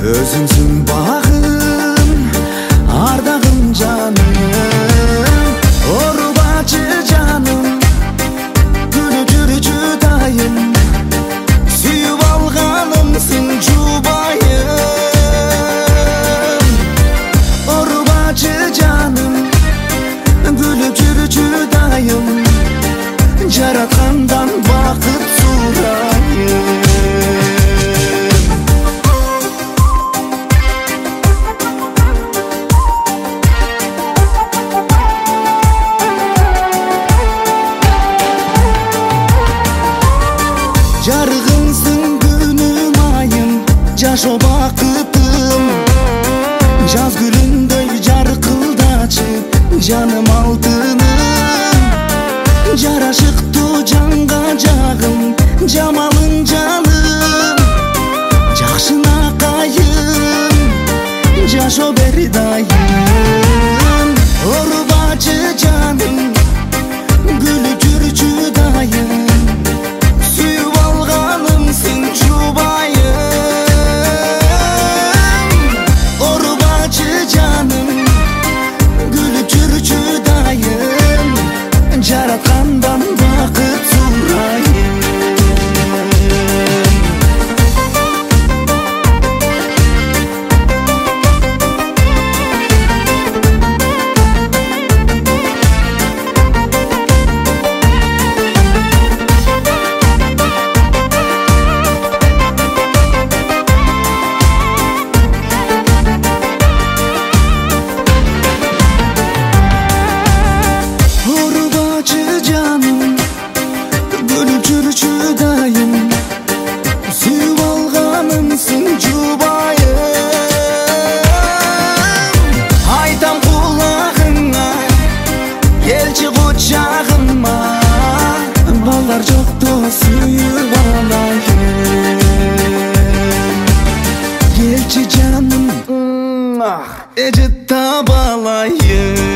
Өзүңсүң багым, ардагым жаным, орубачы жаным, күлүп жүрчү дайым, сүйүп алганымсың жубайым. Орубачы жаным, күлүп жүрчү дайым, жараткандан бакыт сурайым. Жарыгымсың күнүм айым, жашоо бакытым, жаз гүлүндөй жаркылдачы жаным алтыным. Жарашыктуу жанга жагым, жамалың жаным, жакшынакайым, жашоо бери дайым. Орубачы жаным, күлүп жүрчү дайым, сүйүп алганымсың жубайым. Орубачы жаным, күлүп жүрчү дайым, жараткандан бакыт сурайым. Орубачы жаным, күлүп жүрчү дайым, сүйүп алганымсың жубайым. Айтам кулагыңа, келчи кучагыма, балдар жокто сүйүп алайын. Келчи жаным, эже таба алайын.